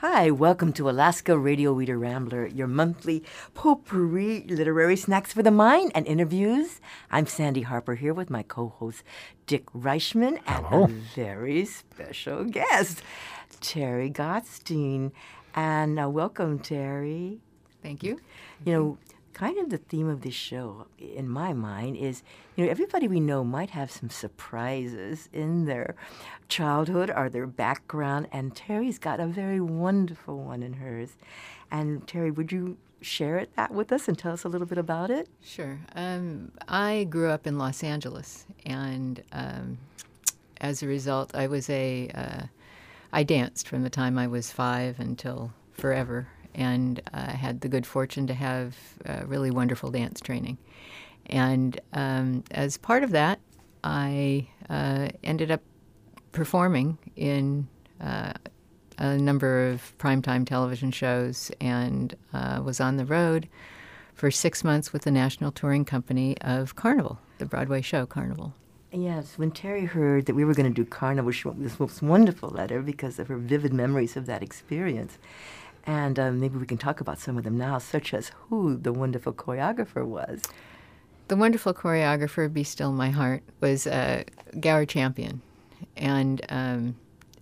Hi, welcome to Alaska Radio Reader Rambler, your monthly potpourri literary snacks for the mind and interviews. I'm Sandy Harper here with my co-host Dick Reichman and Hello. a very special guest, Terry Gottstein. And welcome, Terry. Thank you. You know, kind of the theme of this show, in my mind, is, everybody we know might have some surprises in their childhood or their background, and Terry's got a very wonderful one in hers. And Terry, would you share that with us and tell us a little bit about it? Sure. I grew up in Los Angeles, and as a result, I danced from the time I was 5 until forever, and had the good fortune to have really wonderful dance training. And as part of that, I ended up performing in a number of primetime television shows and was on the road for 6 months with the national touring company of Carnival, the Broadway show Carnival. Yes, when Terry heard that we were going to do Carnival, she wrote me this most wonderful letter because of her vivid memories of that experience. And maybe we can talk about some of them now, such as who the wonderful choreographer was. The wonderful choreographer, Be Still My Heart, was Gower Champion. And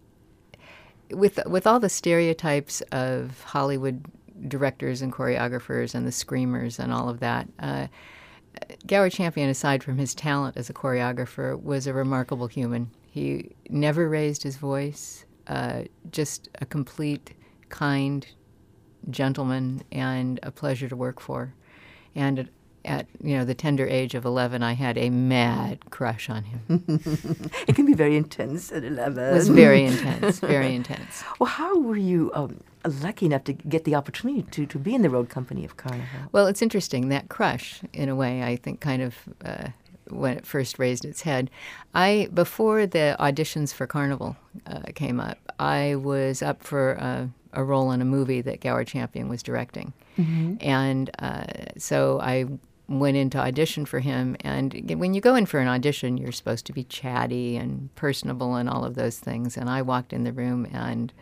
with all the stereotypes of Hollywood directors and choreographers and the screamers and all of that, Gower Champion, aside from his talent as a choreographer, was a remarkable human. He never raised his voice, just a complete, kind gentleman and a pleasure to work for. And at the tender age of 11, I had a mad crush on him. It can be very intense at 11. It was very intense, very intense. Well, how were you lucky enough to get the opportunity to be in the road company of Carnival? Well, it's interesting. That crush, in a way, I think kind of when it first raised its head. Before the auditions for Carnival came up, I was up for a role in a movie that Gower Champion was directing. Mm-hmm. And so I went in to audition for him. And when you go in for an audition, you're supposed to be chatty and personable and all of those things. And I walked in the room and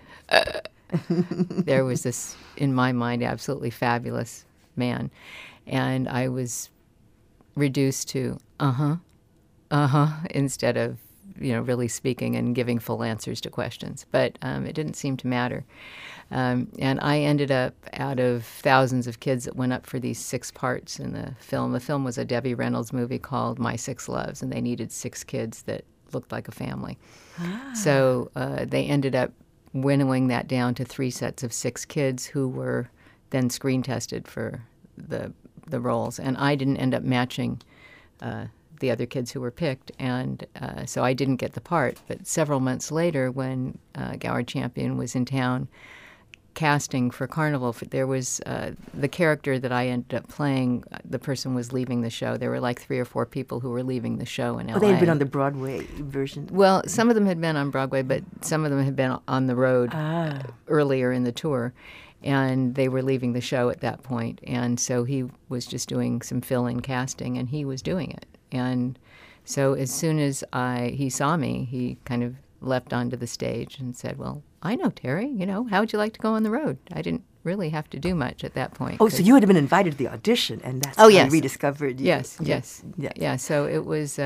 there was this, in my mind, absolutely fabulous man. And I was reduced to instead of really speaking and giving full answers to questions. But it didn't seem to matter. And I ended up, out of thousands of kids that went up for these 6 parts in the film. The film was a Debbie Reynolds movie called My 6 Loves, and they needed 6 kids that looked like a family. So they ended up winnowing that down to 3 sets of 6 kids who were then screen tested for the roles. And I didn't end up matching the other kids who were picked, and so I didn't get the part. But several months later, when Gower Champion was in town casting for Carnival, there was the character that I ended up playing. The person was leaving the show. There were like 3 or 4 people who were leaving the show in L.A. Oh, they had been on the Broadway version? Well, some of them had been on Broadway, but some of them had been on the road earlier in the tour. And they were leaving the show at that point. And so he was just doing some fill-in casting, and he was doing it. And so as soon as he saw me, he kind of leapt onto the stage and said, well, I know Terry, how would you like to go on the road? I didn't really have to do much at that point. Oh, so you had been invited to the audition, and that's how you rediscovered you. Yes. Yeah, so it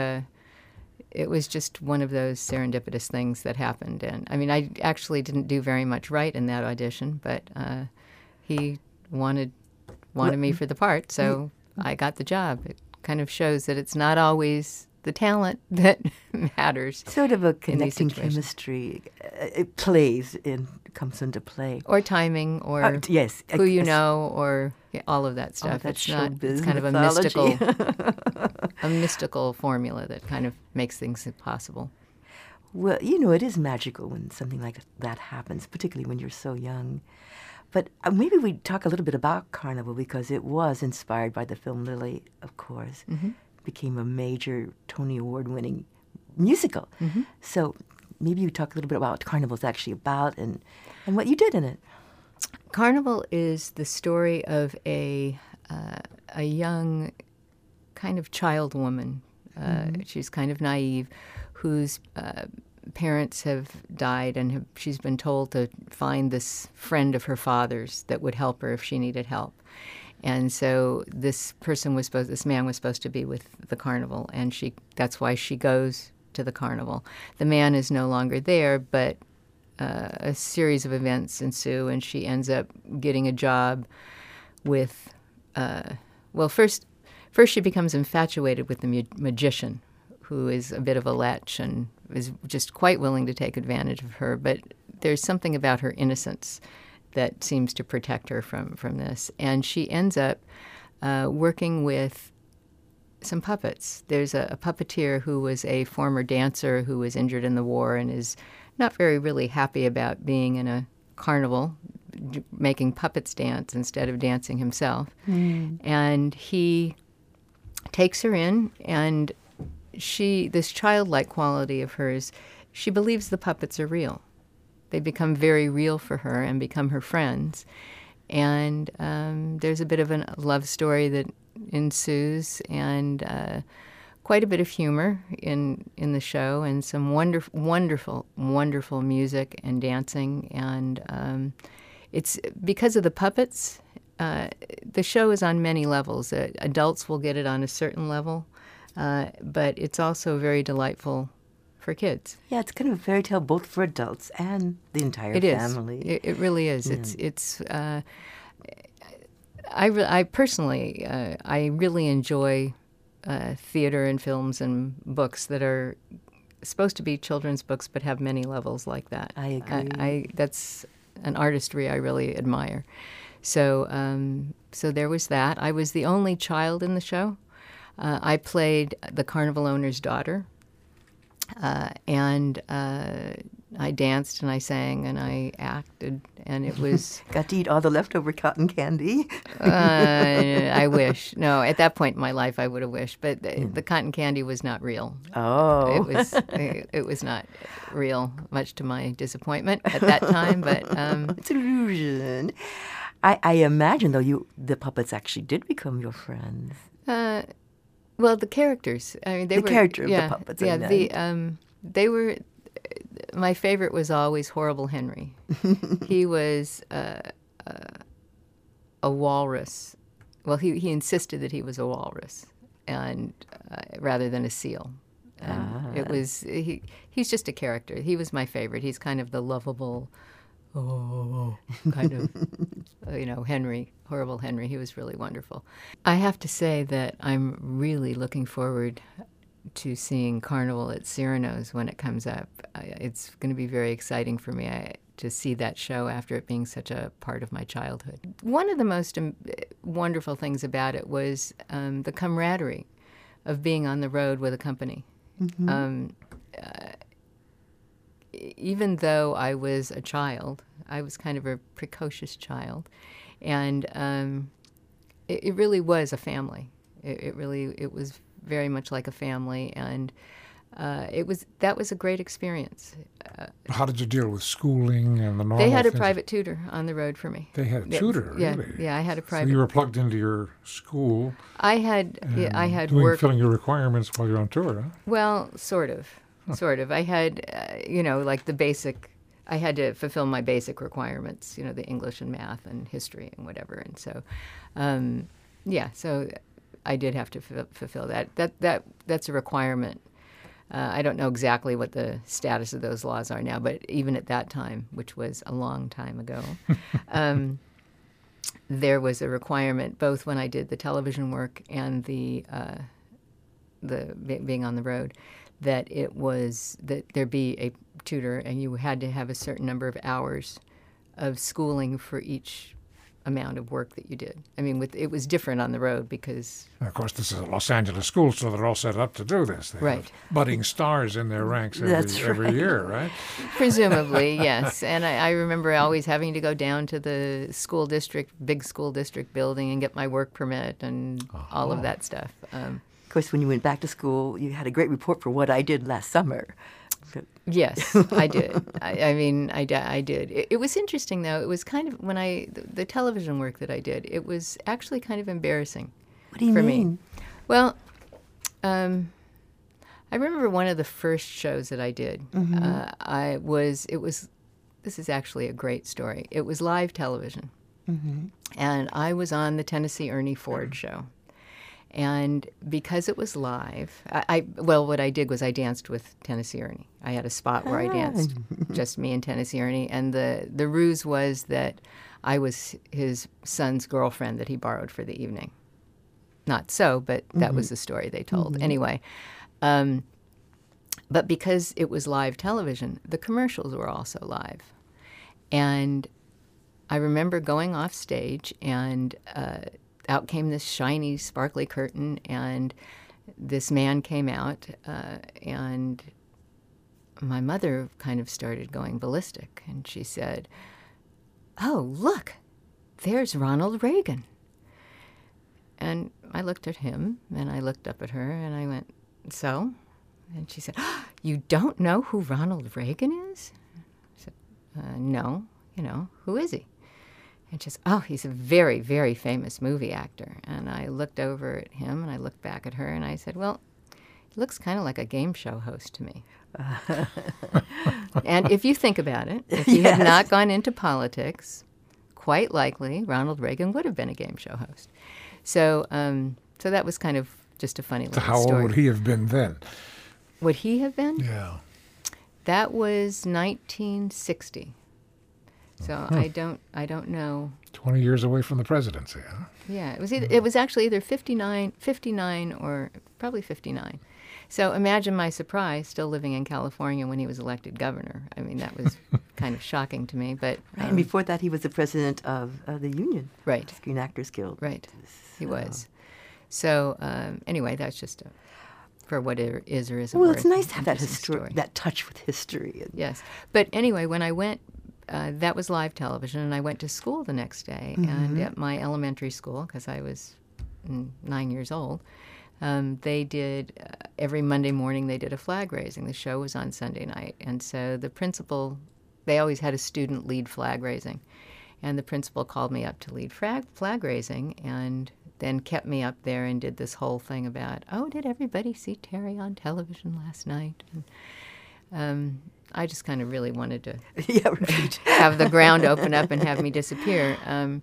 was just one of those serendipitous things that happened. And I mean, I actually didn't do very much right in that audition, but he wanted me for the part, so I got the job. It kind of shows that it's not always the talent that matters. Sort of a connecting chemistry. It comes into play. Or timing, or yes, who you know, or all of that stuff. It's kind of a mystical formula that kind of makes things possible. Well, it is magical when something like that happens, particularly when you're so young. But maybe we talk a little bit about Carnival, because it was inspired by the film Lily, of course. Mm-hmm. Became a major Tony Award-winning musical. Mm-hmm. So maybe you talk a little bit about what Carnival is actually about and what you did in it. Carnival is the story of a young kind of child woman. She's kind of naive, whose parents have died, and she's been told to find this friend of her father's that would help her if she needed help. And so this man was supposed to be with the carnival, and that's why she goes to the carnival. The man is no longer there, but a series of events ensue, and she ends up getting a job with, first she becomes infatuated with the magician, who is a bit of a lech and is just quite willing to take advantage of her. But there's something about her innocence that seems to protect her from this. And she ends up working with some puppets. There's a puppeteer who was a former dancer who was injured in the war and is not really happy about being in a carnival, making puppets dance instead of dancing himself. And he takes her in, and this childlike quality of hers, she believes the puppets are real. They become very real for her and become her friends. And there's a bit of a love story that ensues, and quite a bit of humor in the show, and some wonderful music and dancing. And it's because of the puppets. The show is on many levels. Adults will get it on a certain level, but it's also very delightful for kids. Yeah, it's kind of a fairy tale both for adults and the entire family. It really is. Yeah. I personally, I really enjoy theater and films and books that are supposed to be children's books but have many levels like that. I agree. That's an artistry I really admire. So there was that. I was the only child in the show. I played the carnival owner's daughter. And I danced and I sang and I acted, and it was... Got to eat all the leftover cotton candy? I wish. No, at that point in my life I would have wished, but the cotton candy was not real. Oh. It was not real, much to my disappointment at that time, but... It's an illusion. I imagine, though, the puppets actually did become your friends. Well, the characters. I mean, the character of the puppets. Yeah, they were. My favorite was always Horrible Henry. He was a walrus. Well, he insisted that he was a walrus, and rather than a seal. And it was he's just a character. He was my favorite. He's kind of the lovable. Kind of, Henry, Horrible Henry. He was really wonderful. I have to say that I'm really looking forward to seeing Carnival at Cyrano's when it comes up. It's going to be very exciting for me to see that show after it being such a part of my childhood. One of the most wonderful things about it was the camaraderie of being on the road with a company. Mm-hmm. Even though I was a child, I was kind of a precocious child, and it really was a family. It was very much like a family, and that was a great experience. How did you deal with schooling and the normal They had a things? private tutor on the road for me. They had a tutor, really? Yeah, I had a private. So you were plugged into your school. I had work filling your requirements while you're on tour, huh? Well, sort of. Sort of. I had, like the basic, I had to fulfill my basic requirements, the English and math and history and whatever. And so, so I did have to fulfill that. That's a requirement. I don't know exactly what the status of those laws are now, but even at that time, which was a long time ago, there was a requirement both when I did the television work and the being on the road, that there be a tutor, and you had to have a certain number of hours of schooling for each amount of work that you did. I mean, it was different on the road because... And of course, this is a Los Angeles school, so they're all set up to do this. They have budding stars in their ranks every year, right? Presumably, yes. And I remember always having to go down to the big school district building and get my work permit and all of that stuff. Of course, when you went back to school, you had a great report for what I did last summer. Yes, I did. I did. It was interesting, though. It was kind of, when the television work that I did, it was actually kind of embarrassing. What do you mean? Me. Well, I I remember one of the first shows that I did. This is actually a great story. It was live television. And I was on the Tennessee Ernie Ford show. And because it was live, what I did was I danced with Tennessee Ernie. I had a spot where I danced, just me and Tennessee Ernie. And the ruse was that I was his son's girlfriend that he borrowed for the evening. Not so, but that was the story they told. Anyway, but because it was live television, the commercials were also live. And I remember going off stage, and out came this shiny, sparkly curtain, and this man came out, and my mother kind of started going ballistic, and she said, "Oh, look, there's Ronald Reagan." And I looked at him, and I looked up at her, and I went, "So?" And she said, "Oh, you don't know who Ronald Reagan is?" I said, "No, who is he?" And she said, "Oh, he's a very, very famous movie actor." And I looked over at him, and I looked back at her, and I said, "Well, he looks kind of like a game show host to me." And if you think about it, if he had not gone into politics, quite likely Ronald Reagan would have been a game show host. So so that was kind of just a funny little story. How old would he have been then? Would he have been? Yeah. That was 1960. So I don't know. 20 years away from the presidency, huh? Yeah, it was actually either 59 or probably 59. So imagine my surprise, still living in California when he was elected governor. I mean, that was kind of shocking to me. But and before that, he was the president of the union, right? Screen Actors Guild. Right, he was. So anyway, that's just for what it is or isn't. Well, it's nice to have that story, that touch with history. Yes, but anyway, when I went, that was live television, and I went to school the next day, and at my elementary school, because I was 9 years old. They did, every Monday morning, they did a flag raising. The show was on Sunday night. And so the principal, they always had a student lead flag raising. And the principal called me up to lead flag raising, and then kept me up there and did this whole thing about, "Oh, did everybody see Terry on television last night?" And I just kind of really wanted to have the ground open up and have me disappear.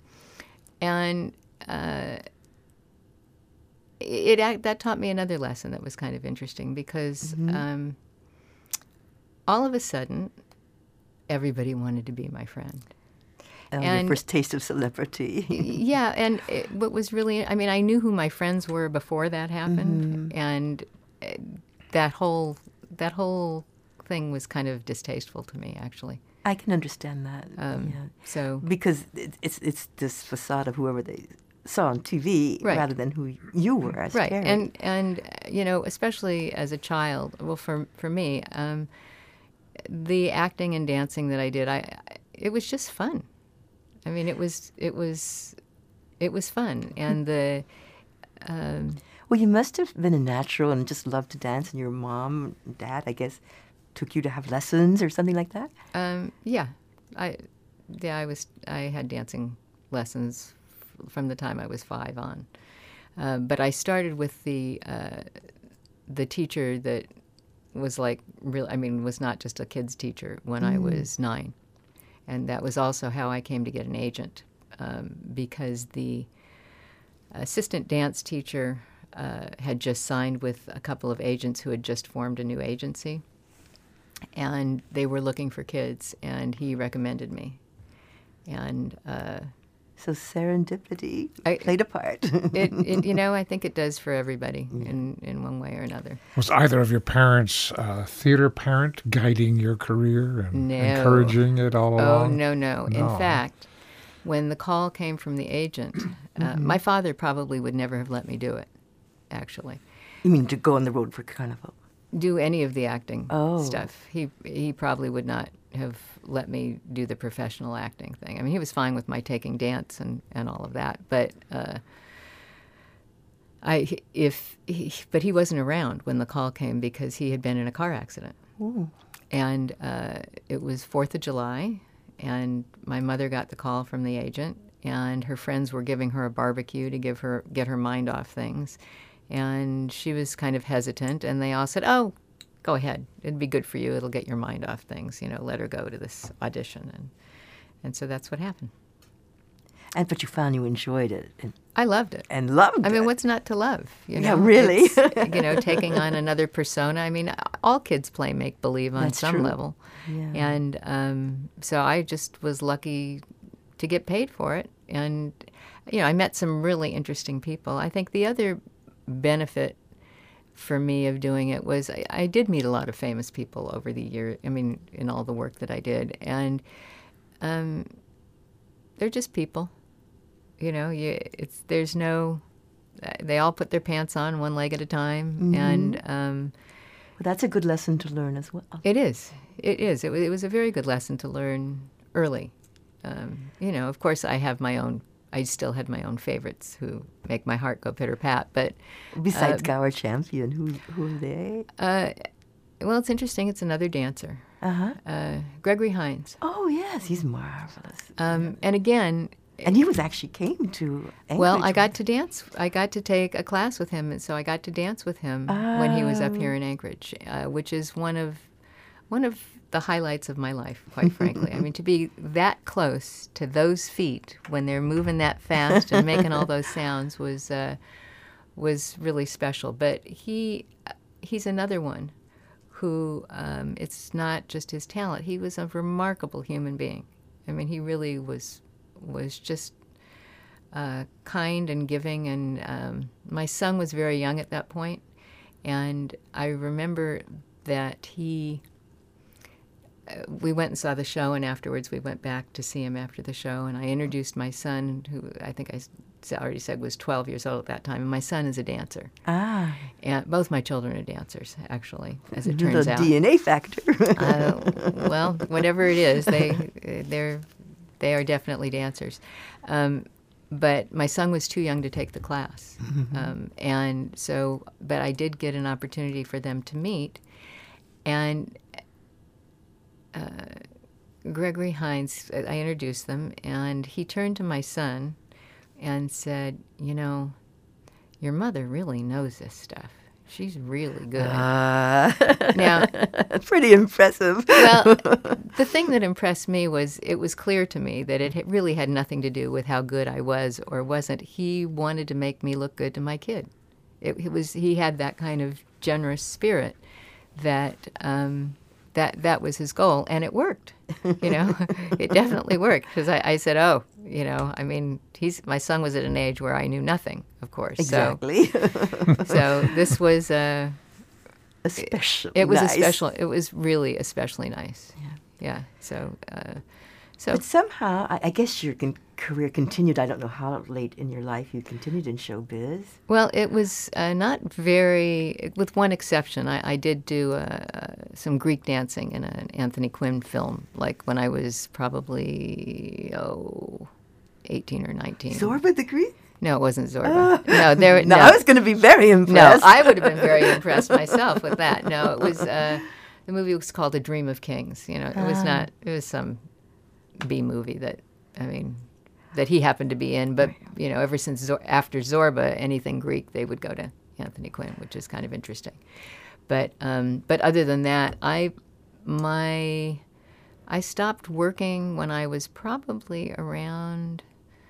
That taught me another lesson that was kind of interesting, because all of a sudden, everybody wanted to be my friend. And your first taste of celebrity. Yeah, and what was really, I mean, I knew who my friends were before that happened, and that whole thing was kind of distasteful to me, actually. I can understand that. So because it's this facade of whoever they saw on TV rather than who you were as Terry. And especially as a child. Well, for me, the acting and dancing that I did, it was just fun. I mean, it was fun, and the. Well, you must have been a natural and just loved to dance, and your mom and dad, I guess, took you to have lessons or something like that. I had dancing lessons from the time I was 5 on, but I started with the teacher that was like was not just a kid's teacher when I was 9, and that was also how I came to get an agent, because the assistant dance teacher had just signed with a couple of agents who had just formed a new agency, and they were looking for kids, and he recommended me, and. So serendipity played a part. I think it does for everybody in one way or another. Was either of your parents a theater parent, guiding your career and encouraging it all along? Oh, no. In fact, when the call came from the agent, my father probably would never have let me do it, actually. You mean to go on the road for Carnival? Do any of the acting stuff. He probably would not have let me do the professional acting thing. I mean, he was fine with my taking dance and all of that, but but he wasn't around when the call came because he had been in a car accident. Ooh. And it was 4th of July, and my mother got the call from the agent, and her friends were giving her a barbecue to get her mind off things. And she was kind of hesitant, and they all said, "Oh, go ahead. It'd be good for you. It'll get your mind off things. Let her go to this audition." And so that's what happened. But you found you enjoyed it. I loved it. And loved it. I mean, what's not to love? Yeah, really. Taking on another persona. I mean, all kids play make-believe on some level. Yeah. And so I just was lucky to get paid for it. And, I met some really interesting people. I think the other benefit for me of doing it was I did meet a lot of famous people over the year, in all the work that I did. And they're just people. There's no, they all put their pants on one leg at a time. Mm-hmm. And well, that's a good lesson to learn as well. It is. It was a very good lesson to learn early. Of course, I still had my own favorites who make my heart go pitter-pat. But besides Gower Champion, who are they? Well, it's interesting. It's another dancer. Gregory Hines. Oh, yes. He's marvelous. And again... And he actually came to Anchorage. Well, I got to dance. I got to take a class with him, and so I got to dance with him when he was up here in Anchorage, which is one of the highlights of my life, quite frankly. To be that close to those feet when they're moving that fast and making all those sounds was really special. But he's another one who it's not just his talent. He was a remarkable human being. He really was just kind and giving. And my son was very young at that point, and I remember that we went and saw the show, and afterwards we went back to see him after the show, and I introduced my son, who I think I already said was 12 years old at that time, and my son is a dancer. And both my children are dancers, actually, as it turns out. The DNA factor. Well, whatever it is, they are definitely dancers. But my son was too young to take the class. Mm-hmm. But I did get an opportunity for them to meet. And Gregory Hines, I introduced them, and he turned to my son and said, your mother really knows this stuff. She's really good. Now, pretty impressive. Well, the thing that impressed me was it was clear to me that it really had nothing to do with how good I was or wasn't. He wanted to make me look good to my kid. He had that kind of generous spirit that was his goal, and it worked. It definitely worked, because I said, my son was at an age where I knew nothing, of course. Exactly. So this was especially. It was nice. It was really especially nice. Yeah. So. But somehow, I guess your career continued. I don't know how late in your life you continued in showbiz. Well, it was not very, with one exception. I did do some Greek dancing in an Anthony Quinn film, like when I was probably 18 or 19. Zorba the Greek? No, it wasn't Zorba. No, I was going to be very impressed. No, I would have been very impressed myself with that. No, it was the movie was called A Dream of Kings. It was not. It was some B movie that he happened to be in. But ever since after Zorba, anything Greek, they would go to Anthony Quinn, which is kind of interesting. But other than that, I stopped working when I was probably around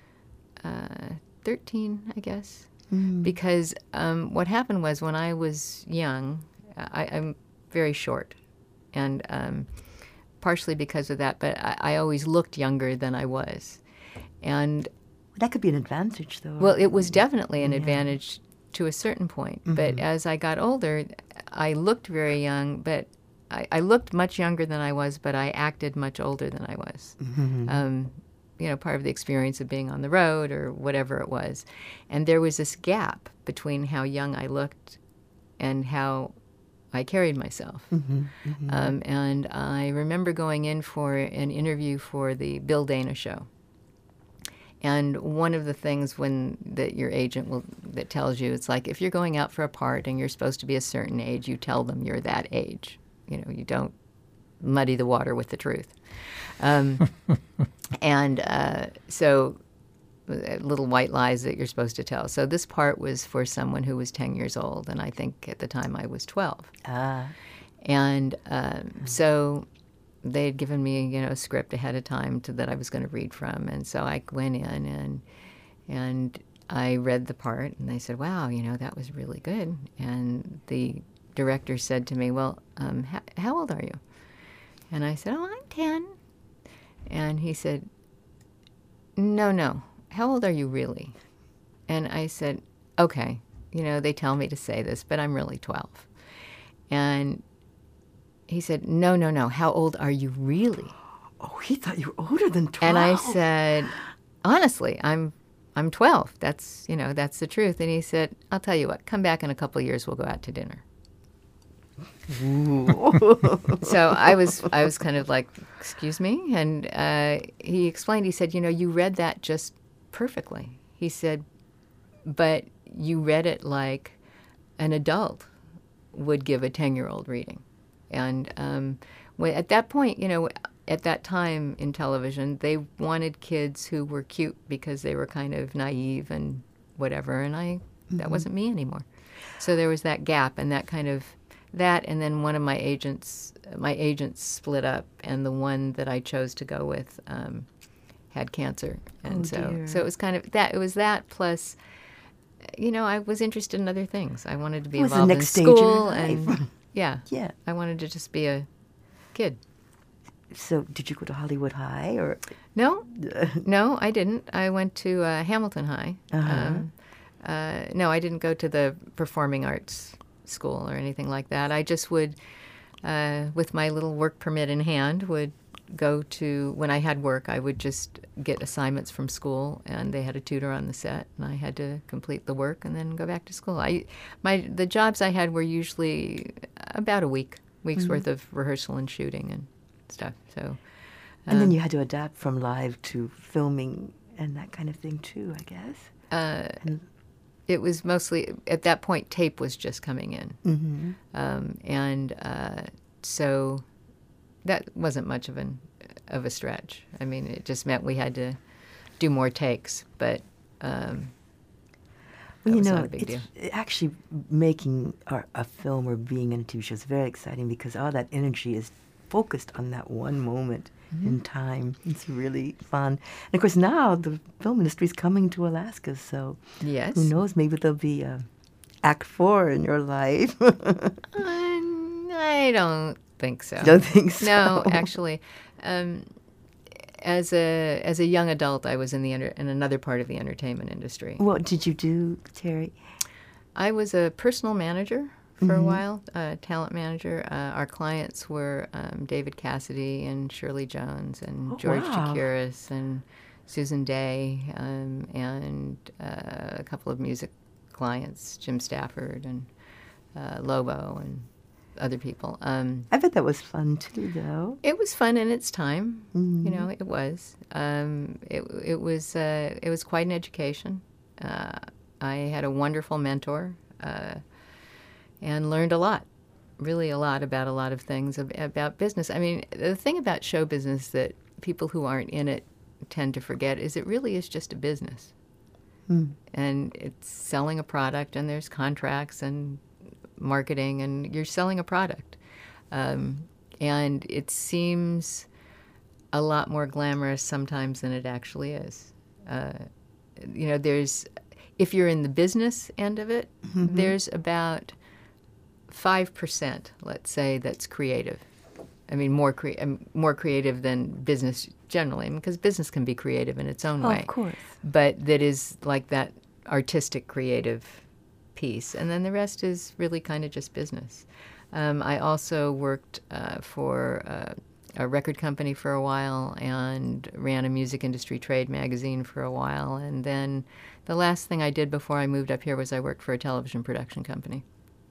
13, I guess, because what happened was when I was young, I'm very short, and partially because of that, but I always looked younger than I was. And that could be an advantage, though. Well, it was definitely an advantage to a certain point. Mm-hmm. But as I got older, I looked very young, but I looked much younger than I was, but I acted much older than I was. Mm-hmm. Part of the experience of being on the road or whatever it was. And there was this gap between how young I looked and how I carried myself. Mm-hmm. Mm-hmm. And I remember going in for an interview for the Bill Dana show. And one of the things that your agent that tells you, it's like if you're going out for a part and you're supposed to be a certain age, you tell them you're that age. You don't muddy the water with the truth. So little white lies that you're supposed to tell. So this part was for someone who was 10 years old, and I think at the time I was 12. And so they had given me, a script ahead of time that I was going to read from. And so I went in and I read the part, and they said, wow, that was really good. And the director said to me, well, how old are you? And I said, oh, I'm 10. And he said, no, how old are you really? And I said, okay, they tell me to say this, but I'm really 12. And he said, no, how old are you really? Oh, he thought you were older than 12. And I said, honestly, I'm 12. That's the truth. And he said, I'll tell you what, come back in a couple of years, we'll go out to dinner. So I was kind of like, excuse me? And he explained, he said, you read that just perfectly. He said, but you read it like an adult would give a 10-year-old reading. And at that point, at that time in television, they wanted kids who were cute because they were kind of naive and whatever, and that wasn't me anymore. So there was that gap and that kind of that, and then one of my agents split up, and the one that I chose to go with had cancer, and so it was kind of that. It was that plus, I was interested in other things. I wanted to be involved in school, and yeah, I wanted to just be a kid. So did you go to Hollywood High or? No, I didn't. I went to Hamilton High. No, I didn't go to the performing arts school or anything like that. I just would, with my little work permit in hand, would go to, when I had work, I would just get assignments from school, and they had a tutor on the set, and I had to complete the work and then go back to school. The jobs I had were usually about a week's worth of rehearsal and shooting and stuff. So, and then you had to adapt from live to filming and that kind of thing too, I guess. It was mostly, at that point, tape was just coming in. So that wasn't much of a stretch. I mean, it just meant we had to do more takes, but that was not a big deal. Actually, making a film or being in a TV show is very exciting because all that energy is focused on that one moment in time. It's really fun. And of course, now the film industry is coming to Alaska, so yes. Who knows? Maybe there'll be Act 4 in your life. I don't think so. Don't think so? No, actually. As a young adult, I was in another part of the entertainment industry. What did you do, Terry? I was a personal manager for a while, talent manager. Our clients were David Cassidy and Shirley Jones and George Chakiris and Susan Day and a couple of music clients, Jim Stafford and Lobo and other people. I bet that was fun too, though. It was fun in its time. It was. It was quite an education. I had a wonderful mentor. And learned a lot, really a lot about a lot of things about business. I mean, the thing about show business that people who aren't in it tend to forget is it really is just a business. And it's selling a product, and there's contracts and marketing, and you're selling a product. And it seems a lot more glamorous sometimes than it actually is. If you're in the business end of it, there's about 5%, let's say, that's creative. I mean, more creative than business generally, because business can be creative in its own way. Of course. But that is like that artistic creative piece. And then the rest is really kind of just business. I also worked for a record company for a while and ran a music industry trade magazine for a while. And then the last thing I did before I moved up here was I worked for a television production company.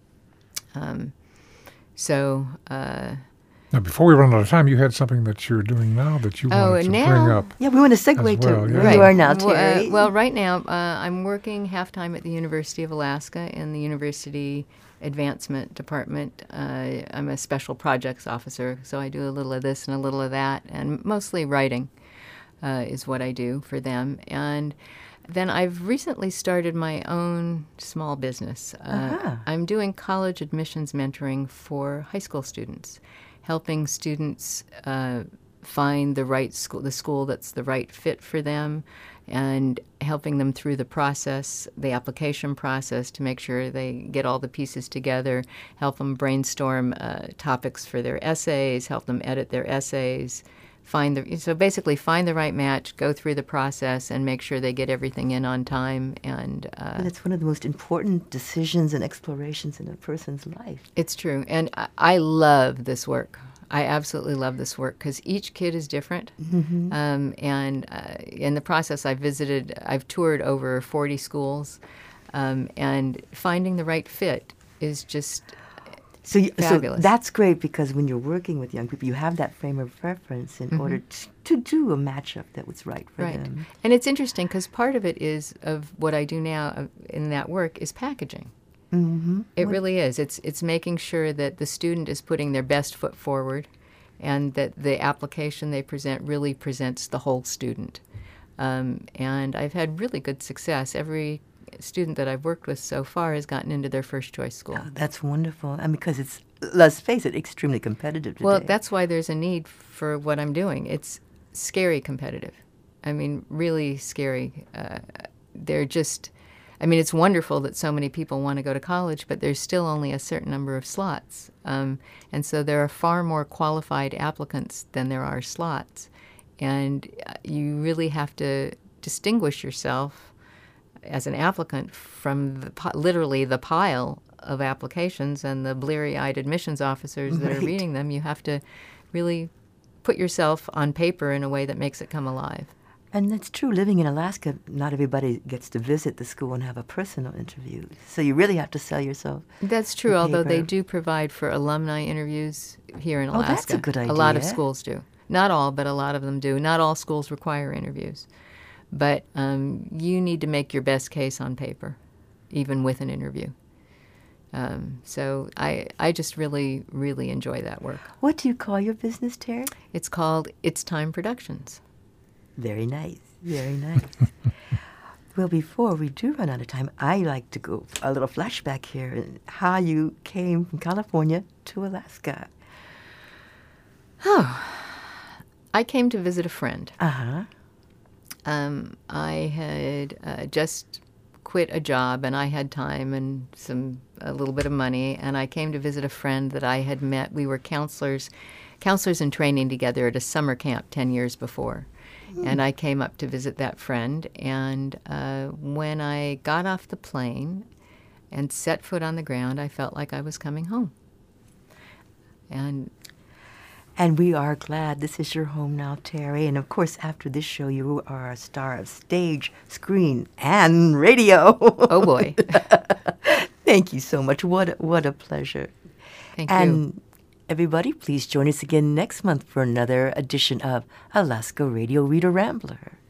Now, before we run out of time, you had something that you're doing now that you wanted to bring up. Yeah, we want to segue to where you are now, Terry. Well, right now, I'm working half-time at the University of Alaska in the University Advancement Department. I'm a special projects officer, so I do a little of this and a little of that, and mostly writing. is what I do for them. And then I've recently started my own small business. I'm doing college admissions mentoring for high school students, helping students find the right school, the school that's the right fit for them, and helping them through the process, the application process, to make sure they get all the pieces together, help them brainstorm topics for their essays, help them edit their essays, so basically find the right match, go through the process, and make sure they get everything in on time. And it's one of the most important decisions and explorations in a person's life. It's true. And I love this work. I absolutely love this work because each kid is different. Mm-hmm. And in the process, I've toured over 40 schools, and finding the right fit is just fabulous. So that's great, because when you're working with young people, you have that frame of reference in order to do a matchup that was right for them. And it's interesting because part of it of what I do now in that work is packaging. Mm-hmm. It really is. It's making sure that the student is putting their best foot forward, and that the application they present really presents the whole student. And I've had really good success. Every student that I've worked with so far has gotten into their first choice school. Oh, that's wonderful. And because it's, let's face it, extremely competitive today. Well, that's why there's a need for what I'm doing. It's scary competitive. I mean, really scary. It's wonderful that so many people want to go to college, but there's still only a certain number of slots. And so there are far more qualified applicants than there are slots. And you really have to distinguish yourself as an applicant from literally the pile of applications and the bleary-eyed admissions officers that are reading them. You have to really put yourself on paper in a way that makes it come alive. And that's true. Living in Alaska, not everybody gets to visit the school and have a personal interview. So you really have to sell yourself. That's true, although they do provide for alumni interviews here in Alaska. Oh, that's a good idea. A lot of schools do. Not all, but a lot of them do. Not all schools require interviews. But you need to make your best case on paper, even with an interview. So I just really, really enjoy that work. What do you call your business, Terry? It's called It's Time Productions. Very nice. Very nice. Well, before we do run out of time, I like to go a little flashback here and how you came from California to Alaska. Oh, I came to visit a friend. Uh-huh. I had just quit a job, and I had time and a little bit of money, and I came to visit a friend that I had met. We were counselors in training together at a summer camp 10 years before. And I came up to visit that friend, and when I got off the plane and set foot on the ground, I felt like I was coming home. And we are glad this is your home now, Terry. And, of course, after this show, you are a star of stage, screen, and radio. Oh, boy. Thank you so much. What a pleasure. Thank you. And everybody, please join us again next month for another edition of Alaska Radio Reader Rambler.